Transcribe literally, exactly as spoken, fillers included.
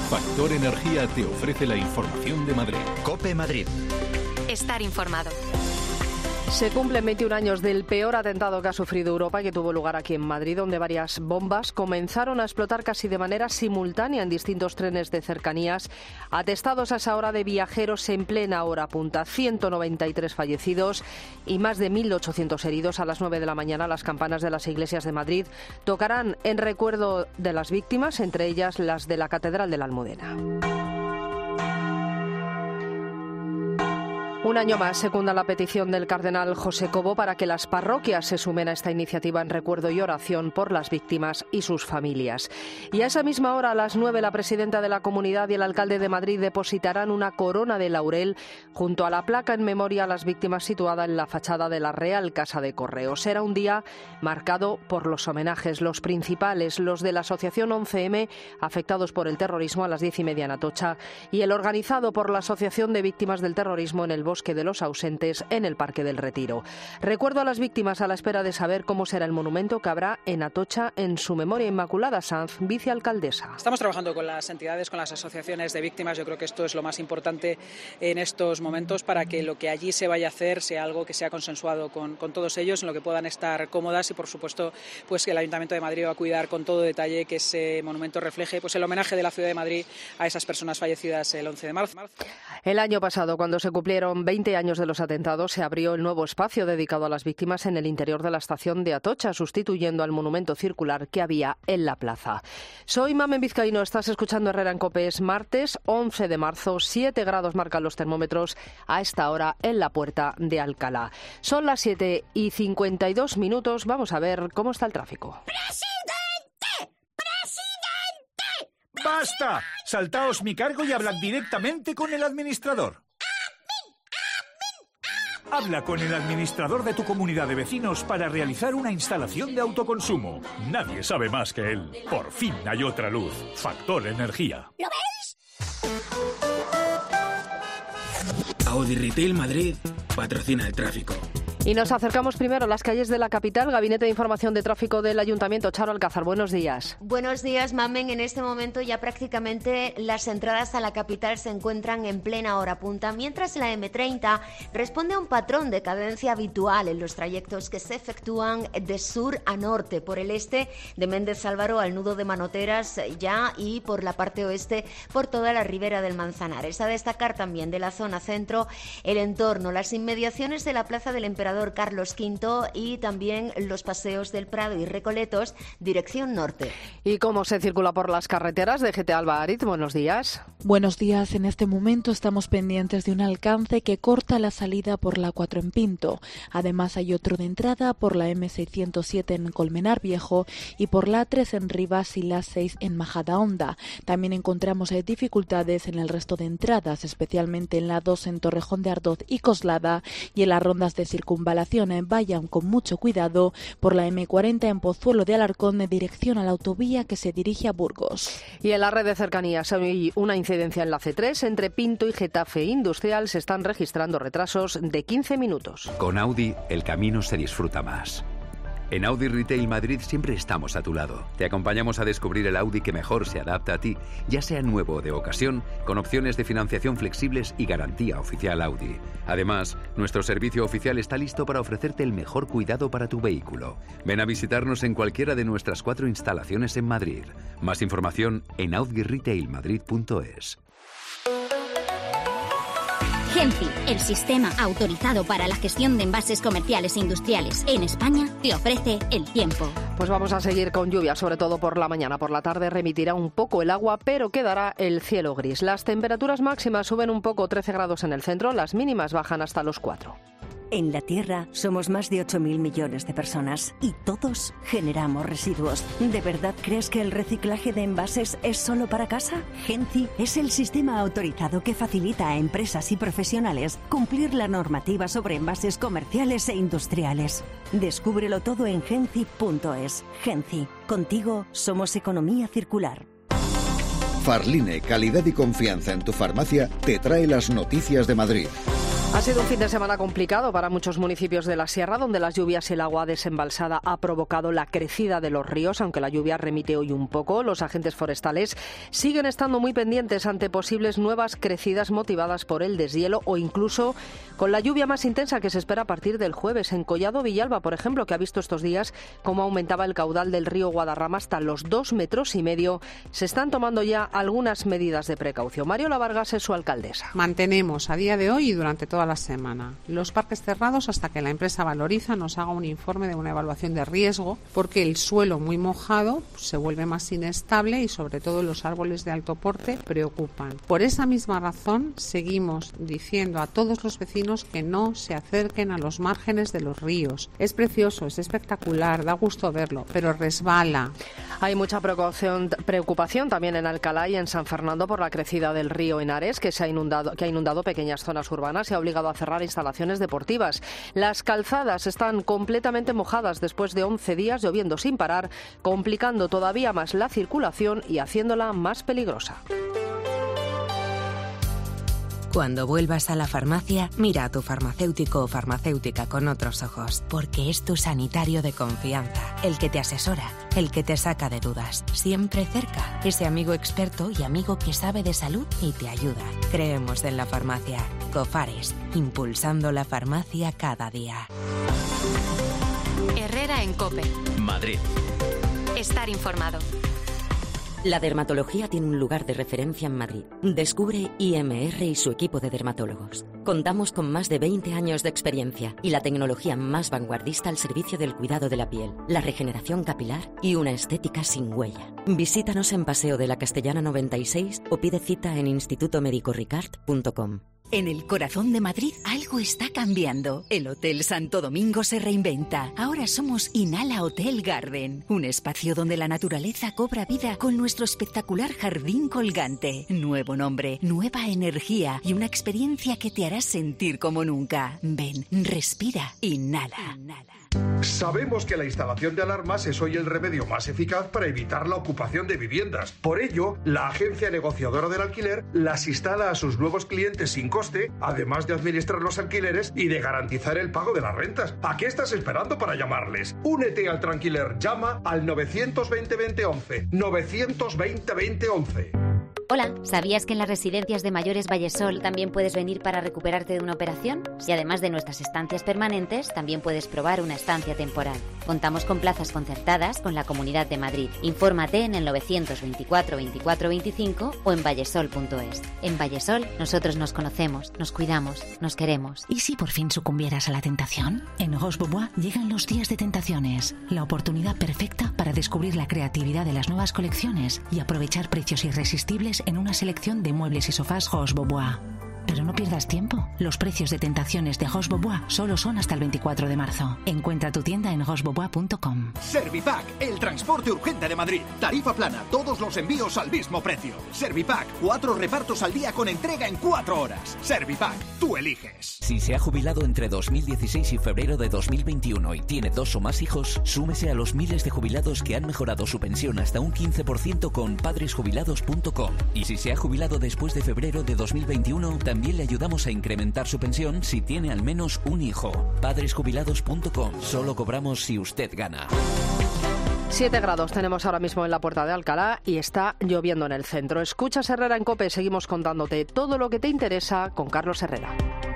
Factor Energía te ofrece la información de Madrid. COPE Madrid. Estar informado. Se cumplen veintiún años del peor atentado que ha sufrido Europa y que tuvo lugar aquí en Madrid, donde varias bombas comenzaron a explotar casi de manera simultánea en distintos trenes de cercanías, atestados a esa hora de viajeros en plena hora punta. ciento noventa y tres fallecidos y más de mil ochocientos heridos. A las nueve de la mañana las campanas de las iglesias de Madrid tocarán en recuerdo de las víctimas, entre ellas las de la Catedral de la Almudena. Un año más secunda la petición del cardenal José Cobo para que las parroquias se sumen a esta iniciativa en recuerdo y oración por las víctimas y sus familias. Y a esa misma hora, a las nueve, la presidenta de la Comunidad y el alcalde de Madrid depositarán una corona de laurel junto a la placa en memoria a las víctimas situada en la fachada de la Real Casa de Correos. Será un día marcado por los homenajes, los principales, los de la Asociación once eme, afectados por el terrorismo, a las diez y media en Atocha, y el organizado por la Asociación de Víctimas del Terrorismo en el Bosque de los Ausentes, en el Parque del Retiro. Recuerdo a las víctimas a la espera de saber cómo será el monumento que habrá en Atocha en su memoria. Inmaculada Sanz, vicealcaldesa. Estamos trabajando con las entidades, con las asociaciones de víctimas. Yo creo que esto es lo más importante en estos momentos para que lo que allí se vaya a hacer sea algo que sea consensuado con, con todos ellos, en lo que puedan estar cómodas, y por supuesto pues que el Ayuntamiento de Madrid va a cuidar con todo detalle que ese monumento refleje pues el homenaje de la ciudad de Madrid a esas personas fallecidas el once de marzo. El año pasado, cuando se cumplieron veinte años de los atentados, se abrió el nuevo espacio dedicado a las víctimas en el interior de la estación de Atocha, sustituyendo al monumento circular que había en la plaza. Soy Mamen Vizcaíno, estás escuchando Herrera en COPE. Es martes once de marzo, siete grados marcan los termómetros a esta hora en la Puerta de Alcalá. Son las siete y cincuenta y dos minutos, vamos a ver cómo está el tráfico. ¡Presidente! ¡Presidente! ¡Basta! Saltaos mi cargo y hablad directamente con el administrador. Habla con el administrador de tu comunidad de vecinos para realizar una instalación de autoconsumo. Nadie sabe más que él. Por fin hay otra luz. Factor Energía. ¿Lo veis? Audi Retail Madrid patrocina el tráfico. Y nos acercamos primero a las calles de la capital. Gabinete de Información de Tráfico del Ayuntamiento. Charo Alcázar, buenos días. Buenos días, Mamen. En este momento ya prácticamente las entradas a la capital se encuentran en plena hora punta, mientras la eme treinta responde a un patrón de cadencia habitual en los trayectos que se efectúan de sur a norte, por el este de Méndez Álvaro al nudo de Manoteras ya, y por la parte oeste por toda la ribera del Manzanares. A destacar también de la zona centro el entorno, las inmediaciones de la Plaza del Emperador Carlos quinto y también los paseos del Prado y Recoletos, dirección norte. ¿Y cómo se circula por las carreteras? D G T Alba Ariz, buenos días. Buenos días. En este momento estamos pendientes de un alcance que corta la salida por la cuatro en Pinto. Además hay otro de entrada por la eme seiscientos siete en Colmenar Viejo y por la tres en Rivas y la seis en Majadahonda. También encontramos eh, dificultades en el resto de entradas, especialmente en la dos en Torrejón de Ardoz y Coslada, y en las rondas de circunvalación. Vayan con mucho cuidado por la eme cuarenta en Pozuelo de Alarcón de dirección a la autovía que se dirige a Burgos. Y en la red de cercanías hay una incidencia en la ce tres entre Pinto y Getafe Industrial. Se están registrando retrasos de quince minutos. Con Audi el camino se disfruta más. En Audi Retail Madrid siempre estamos a tu lado. Te acompañamos a descubrir el Audi que mejor se adapta a ti, ya sea nuevo o de ocasión, con opciones de financiación flexibles y garantía oficial Audi. Además, nuestro servicio oficial está listo para ofrecerte el mejor cuidado para tu vehículo. Ven a visitarnos en cualquiera de nuestras cuatro instalaciones en Madrid. Más información en audi retail madrid punto es. Genci, el sistema autorizado para la gestión de envases comerciales e industriales en España, te ofrece el tiempo. Pues vamos a seguir con lluvia, sobre todo por la mañana. Por la tarde remitirá un poco el agua, pero quedará el cielo gris. Las temperaturas máximas suben un poco, trece grados en el centro, las mínimas bajan hasta los cuatro. En la Tierra somos más de ocho mil millones de personas y todos generamos residuos. ¿De verdad crees que el reciclaje de envases es solo para casa? Genci es el sistema autorizado que facilita a empresas y profesionales cumplir la normativa sobre envases comerciales e industriales. Descúbrelo todo en genci punto es. Genci, contigo somos economía circular. Farline, calidad y confianza en tu farmacia, te trae las noticias de Madrid. Ha sido un fin de semana complicado para muchos municipios de la Sierra, donde las lluvias y el agua desembalsada ha provocado la crecida de los ríos. Aunque la lluvia remite hoy un poco, los agentes forestales siguen estando muy pendientes ante posibles nuevas crecidas motivadas por el deshielo o incluso con la lluvia más intensa que se espera a partir del jueves. En Collado Villalba, por ejemplo, que ha visto estos días cómo aumentaba el caudal del río Guadarrama hasta los dos metros y medio, se están tomando ya algunas medidas de precaución. Mariola Vargas es su alcaldesa. Mantenemos a día de hoy y durante toda la semana los parques cerrados hasta que la empresa Valoriza nos haga un informe de una evaluación de riesgo, porque el suelo muy mojado se vuelve más inestable y sobre todo los árboles de alto porte preocupan. Por esa misma razón seguimos diciendo a todos los vecinos que no se acerquen a los márgenes de los ríos. Es precioso, es espectacular, da gusto verlo, pero resbala. Hay mucha preocupación, preocupación también en Alcalá y en San Fernando por la crecida del río Henares, que se ha inundado, que ha inundado pequeñas zonas urbanas y ha obligado a cerrar instalaciones deportivas. Las calzadas están completamente mojadas después de once días lloviendo sin parar, complicando todavía más la circulación y haciéndola más peligrosa. Cuando vuelvas a la farmacia, mira a tu farmacéutico o farmacéutica con otros ojos, porque es tu sanitario de confianza, el que te asesora, el que te saca de dudas, siempre cerca, ese amigo experto y amigo que sabe de salud y te ayuda. Creemos en la farmacia. Cofares, impulsando la farmacia cada día. Herrera en COPE. Madrid. Estar informado. La dermatología tiene un lugar de referencia en Madrid. Descubre I M R y su equipo de dermatólogos. Contamos con más de veinte años de experiencia y la tecnología más vanguardista al servicio del cuidado de la piel, la regeneración capilar y una estética sin huella. Visítanos en Paseo de la Castellana noventa y seis o pide cita en instituto médico ricard punto com. En el corazón de Madrid algo está cambiando. El Hotel Santo Domingo se reinventa. Ahora somos Inhala Hotel Garden, un espacio donde la naturaleza cobra vida con nuestro espectacular jardín colgante. Nuevo nombre, nueva energía y una experiencia que te hará sentir como nunca. Ven, respira, inhala. Sabemos que la instalación de alarmas es hoy el remedio más eficaz para evitar la ocupación de viviendas. Por ello, la agencia negociadora del alquiler las instala a sus nuevos clientes sin coste, además de administrar los alquileres y de garantizar el pago de las rentas. ¿A qué estás esperando para llamarles? Únete al Tranquiler. Llama al novecientos veinte veinte once. novecientos veinte veinte once. Hola, ¿sabías que en las residencias de mayores Vallesol también puedes venir para recuperarte de una operación? Y además de nuestras estancias permanentes, también puedes probar una estancia temporal. Contamos con plazas concertadas con la Comunidad de Madrid. Infórmate en el novecientos veinticuatro veinticuatro veinticinco o en vallesol punto es. En Vallesol, nosotros nos conocemos, nos cuidamos, nos queremos. ¿Y si por fin sucumbieras a la tentación? En Roche Bobois llegan los días de tentaciones, la oportunidad perfecta para descubrir la creatividad de las nuevas colecciones y aprovechar precios irresistibles en una selección de muebles y sofás Roche Bobois. Pero no pierdas tiempo. Los precios de tentaciones de Roche Bobois solo son hasta el veinticuatro de marzo. Encuentra tu tienda en roche bobois punto com. Servipack, el transporte urgente de Madrid. Tarifa plana, todos los envíos al mismo precio. Servipack, cuatro repartos al día con entrega en cuatro horas. Servipack, tú eliges. Si se ha jubilado entre dos mil dieciséis y febrero de dos mil veintiuno y tiene dos o más hijos, súmese a los miles de jubilados que han mejorado su pensión hasta un quince por ciento con padres jubilados punto com. Y si se ha jubilado después de febrero de dos mil veintiuno, también le ayudamos a incrementar su pensión si tiene al menos un hijo. padres jubilados punto com. Solo cobramos si usted gana. Siete grados tenemos ahora mismo en la Puerta de Alcalá y está lloviendo en el centro. Escuchas Herrera en COPE, seguimos contándote todo lo que te interesa con Carlos Herrera.